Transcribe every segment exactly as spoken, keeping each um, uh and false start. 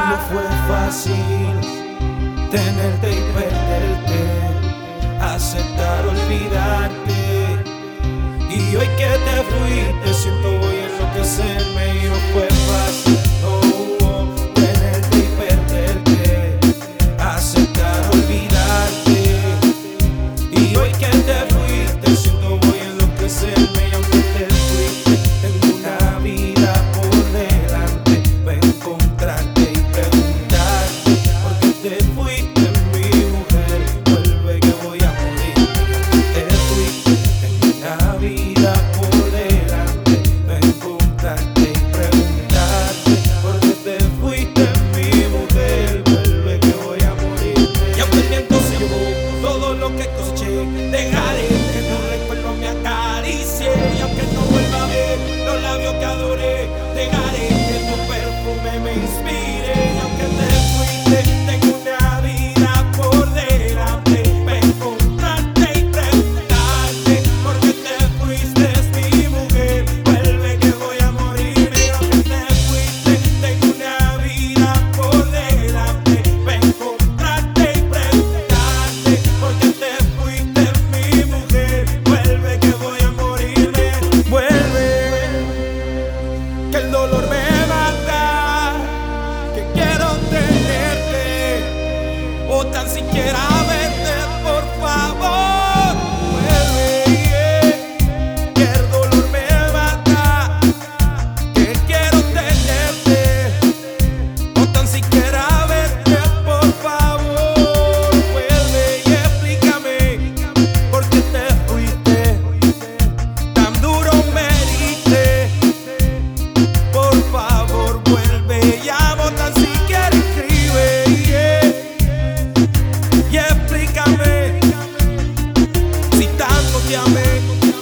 no fue fácil tenerte y perderte, aceptar olvidarte. Y hoy que te fuiste siento voy a enloquecerme y no fue fácil, no, tenerte y perderte, aceptar olvidarte. Y hoy que te fuiste siento voy a enloquecerme y aunque te fuiste tengo una vida por delante para encontrarte y preguntarte por qué te fuiste mi mujer, vuelve que voy a morir. Te fuiste tengo una vida por delante para encontrarte y preguntarte por qué te fuiste mi mujer, vuelve que voy a morir. Y aunque el viento se llevó todo lo que coseché, dejaré que tu recuerdo me acaricie. Y aunque no vuelva a ver los labios que adoré, dejaré que tu perfume me inspire. Y aunque te fuiste, tengo una vida por delante para encontrarte y preguntarte por qué te fuiste mi mujer, vuelve que voy a morir. Y aunque te fuiste, tengo una vida por delante para encontrarte y preguntarte por qué te fuiste mi mujer, vuelve que voy a morirme. Vuelve, que el dolor me mata, que quiero tenerte o tan siquiera verte, por favor. Vuelve, yeah, que el dolor me mata, que quiero tenerte o tan siquiera verte, por favor. Vuelve y explícame por qué te fuiste, tan duro me heriste. Por favor vuelve, llamo tan siquiera escribe, yeah. Y explícame si tanto te amé,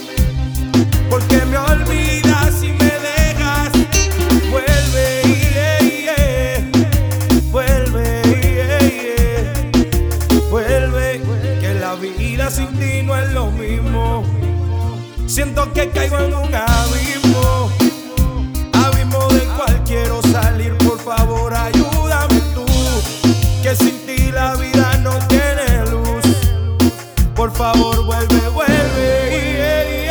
por qué me olvidas y me dejas. Vuelve, yeah, yeah. Vuelve, yeah, yeah. Vuelve, que la vida sin ti no es lo mismo. Siento que caigo en un abismo, abismo del cual quiero salir. Por favor ayúdame tú, que sin ti la vida no tiene luz. Por favor vuelve, vuelve, yeah, yeah.